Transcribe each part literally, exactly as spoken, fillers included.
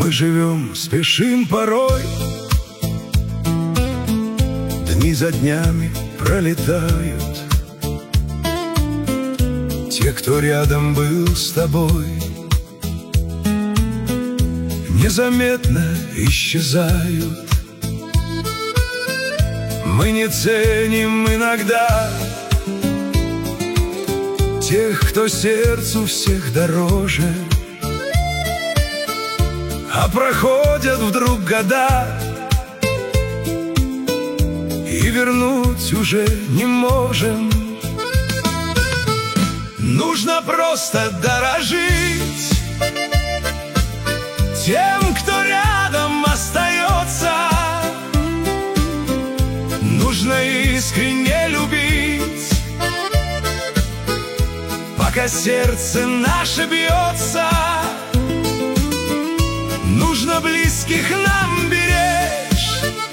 Мы живем, спешим порой, дни за днями пролетают. Те, кто рядом был с тобой, незаметно исчезают. Мы не ценим иногда тех, кто сердцу всех дороже. А проходят вдруг года, и вернуть уже не можем. Нужно просто дорожить тем, кто рядом остается. Нужно искренне любить, пока сердце наше бьется. Нужно близких нам беречь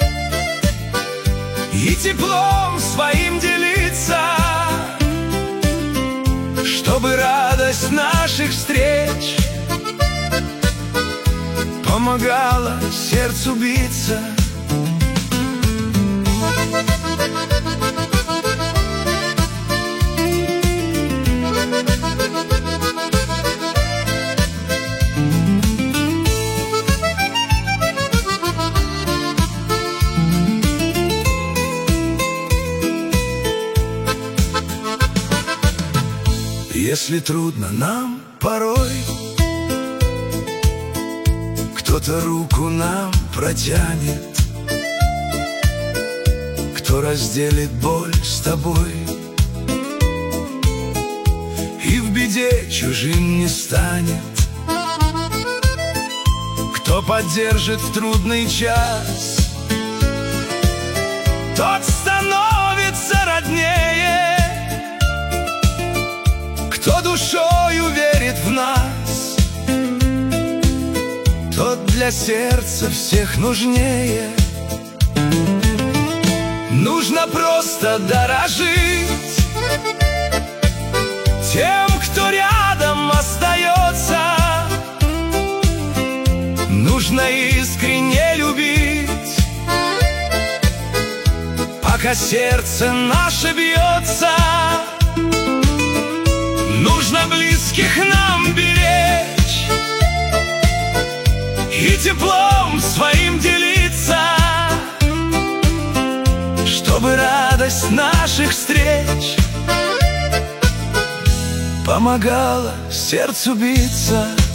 и теплом своим делиться, чтобы радость наших встреч помогала сердцу биться. Если трудно нам порой, кто-то руку нам протянет, кто разделит боль с тобой и в беде чужим не станет, кто поддержит в трудный час, тот становится роднее. Кто душою верит в нас, тот для сердца всех нужнее. Нужно просто дорожить тем, кто рядом остается. Нужно искренне любить, пока сердце наше бьется. Нужно близких нам беречь и теплом своим делиться, чтобы радость наших встреч помогала сердцу биться.